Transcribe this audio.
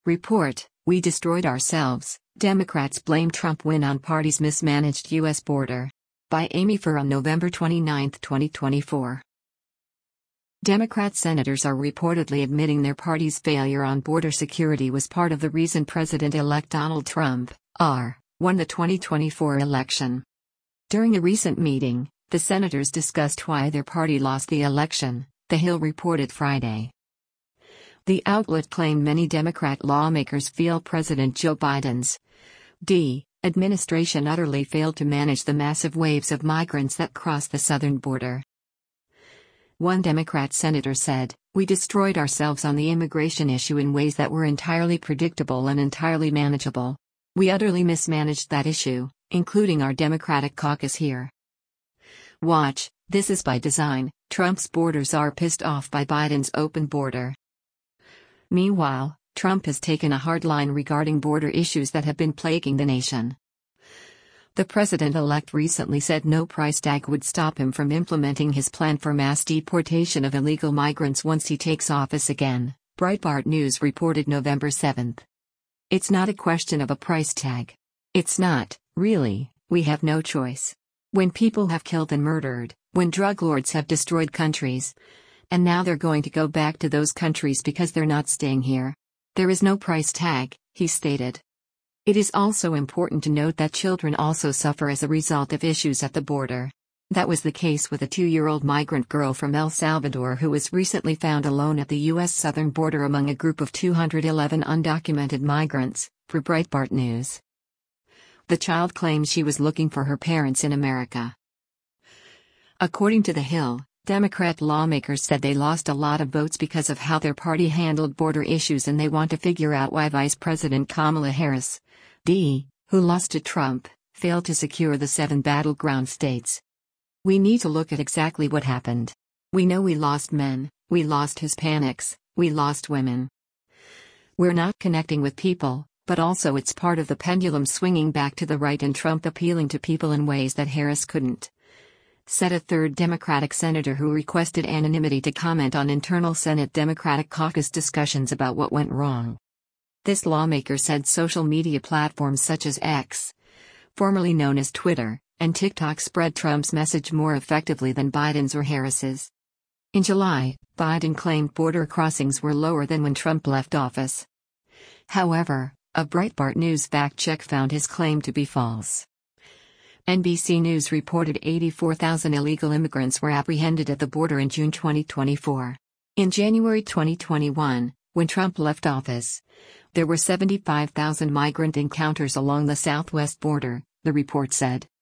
Report, "We destroyed ourselves. Democrats blame Trump win on party's mismanaged U.S. border." By Amy Furr on November 29, 2024. Democrat senators are reportedly admitting their party's failure on border security was part of the reason President-elect Donald Trump, R., won the 2024 election. During a recent meeting, the senators discussed why their party lost the election, The Hill reported Friday. The outlet claimed many Democrat lawmakers feel President Joe Biden's administration utterly failed to manage the massive waves of migrants that crossed the southern border. One Democrat senator said, "We destroyed ourselves on the immigration issue in ways that were entirely predictable and entirely manageable. We utterly mismanaged that issue, including our Democratic caucus here. Watch, this is by design. Trump's borders are pissed off by Biden's open border." Meanwhile, Trump has taken a hard line regarding border issues that have been plaguing the nation. The president-elect recently said no price tag would stop him from implementing his plan for mass deportation of illegal migrants once he takes office again, Breitbart News reported November 7. "It's not a question of a price tag. It's not, really, we have no choice. When people have killed and murdered, when drug lords have destroyed countries, and now they're going to go back to those countries because they're not staying here. There is no price tag," he stated. It is also important to note that children also suffer as a result of issues at the border. That was the case with a 2-year-old migrant girl from El Salvador who was recently found alone at the U.S. southern border among a group of 211 undocumented migrants, for Breitbart News. The child claims she was looking for her parents in America. According to The Hill, Democrat lawmakers said they lost a lot of votes because of how their party handled border issues, and they want to figure out why Vice President Kamala Harris, who lost to Trump, failed to secure the 7 battleground states. "We need to look at exactly what happened. We know we lost men, we lost Hispanics, we lost women. We're not connecting with people, but also it's part of the pendulum swinging back to the right and Trump appealing to people in ways that Harris couldn't," said a third Democratic senator who requested anonymity to comment on internal Senate Democratic caucus discussions about what went wrong. This lawmaker said social media platforms such as X, formerly known as Twitter, and TikTok spread Trump's message more effectively than Biden's or Harris's. In July, Biden claimed border crossings were lower than when Trump left office. However, a Breitbart News fact-check found his claim to be false. NBC News reported 84,000 illegal immigrants were apprehended at the border in June 2024. In January 2021, when Trump left office, there were 75,000 migrant encounters along the southwest border, the report said.